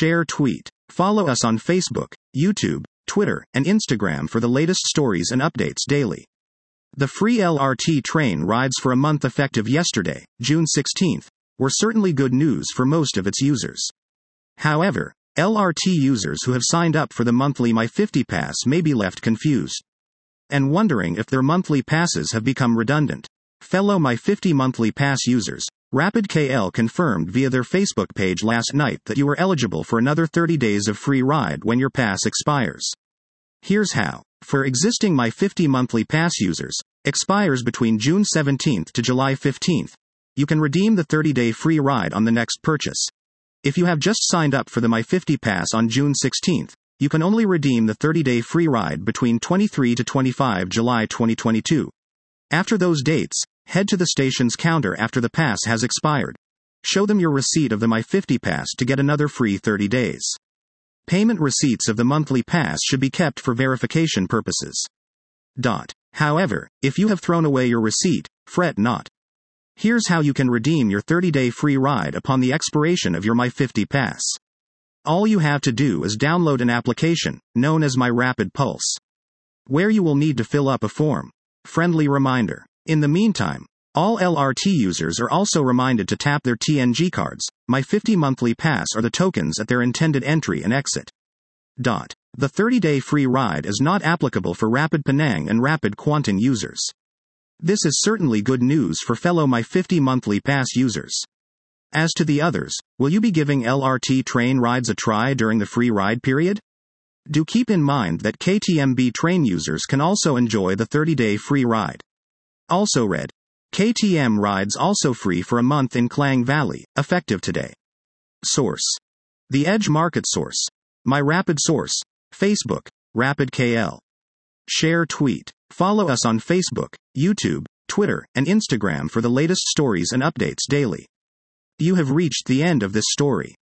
Share tweet. Follow us on Facebook, YouTube, Twitter, and Instagram for the latest stories and updates daily. The free LRT train rides for a month effective yesterday, June 16th, were certainly good news for most of its users. However, LRT users who have signed up for the monthly My50 Pass may be left confused and wondering if their monthly passes have become redundant. Fellow My50 monthly pass users, Rapid KL confirmed via their Facebook page last night that you are eligible for another 30 days of free ride when your pass expires. Here's how. For existing My50 monthly pass users, expires between June 17th to July 15th. You can redeem the 30-day free ride on the next purchase. If you have just signed up for the My50 Pass on June 16th, you can only redeem the 30-day free ride between 23 to 25 July 2022. After those dates, head to the station's counter after the pass has expired. Show them your receipt of the My50 Pass to get another free 30 days. Payment receipts of the monthly pass should be kept for verification purposes. However, if you have thrown away your receipt, fret not. Here's how you can redeem your 30-day free ride upon the expiration of your My50 Pass. All you have to do is download an application, known as My Rapid Pulse, where you will need to fill up a form. Friendly reminder. In the meantime, all LRT users are also reminded to tap their TNG cards, My50 monthly pass or the tokens at their intended entry and exit. The 30-day free ride is not applicable for Rapid Penang and Rapid Kuantan users. This is certainly good news for fellow My50 monthly pass users. As to the others, will you be giving LRT train rides a try during the free ride period? Do keep in mind that KTMB train users can also enjoy the 30-day free ride. Also read. KTM rides also free for a month in Klang Valley, effective today. Source. The Edge Market Source. My Rapid Source. Facebook, Rapid KL. Share tweet. Follow us on Facebook, YouTube, Twitter, and Instagram for the latest stories and updates daily. You have reached the end of this story.